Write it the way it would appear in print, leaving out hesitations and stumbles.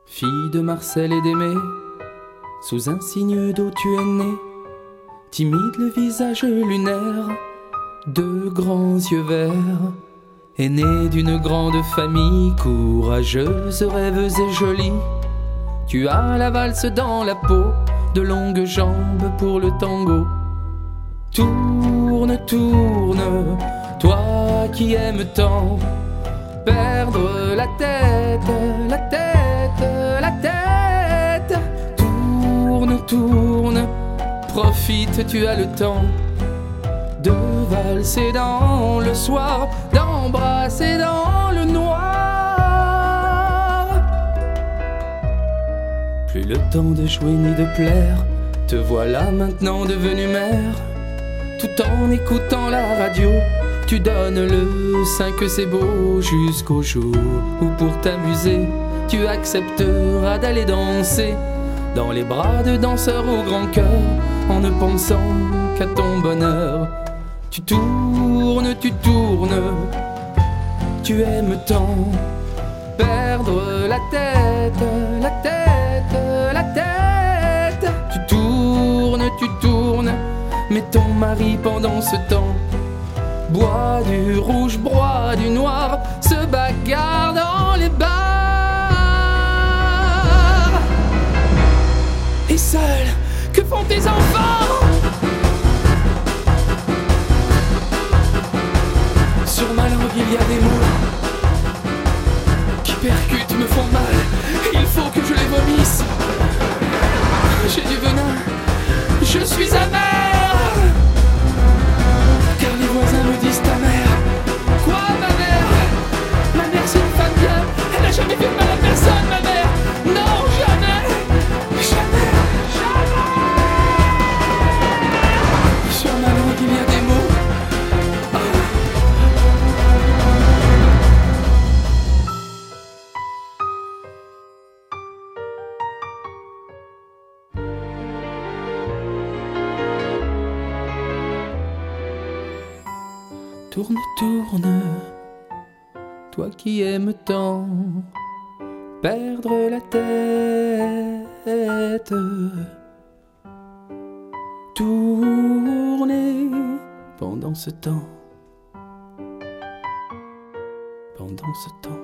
Fille de Marcel et d'Aimé, sous un signe d'eau tu es née, timide le visage lunaire, de grands yeux verts, aînée d'une grande famille, courageuse, rêveuse et jolie. Tu as la valse dans la peau, de longues jambes pour le tango. Tourne, tourne, toi qui aimes tant perdre la tête, la tête, la tête. Tourne, tourne, profite, tu as le temps de valser dans le soir, d'embrasser dans le noir. Plus le temps de jouer ni de plaire, te voilà maintenant devenue mère. Tout en écoutant la radio, tu donnes le sein que c'est beau, jusqu'au jour où pour t'amuser, tu accepteras d'aller danser dans les bras de danseurs au grand cœur, en ne pensant qu'à ton bonheur. Tu tournes, tu aimes tant perdre la tête, la tête, la tête. Tu tournes, mais ton mari pendant ce temps boit du rouge, broie du noir, se bagarre dans les bars. Et seul, que font tes enfants? Sur ma langue il y a des mots qui percutent, me font mal, il faut que je les vomisse. J'ai du venin, je suis amer. Car les voisins me disent ta mère. Quoi, ma mère? Ma mère c'est une femme bien, elle n'a jamais fait de mal à personne, ma mère. Non, jamais, jamais, jamais. Sur ma langue il y a des mots. Tourne, tourne, toi qui aimes tant perdre la tête. Tournez pendant ce temps, pendant ce temps.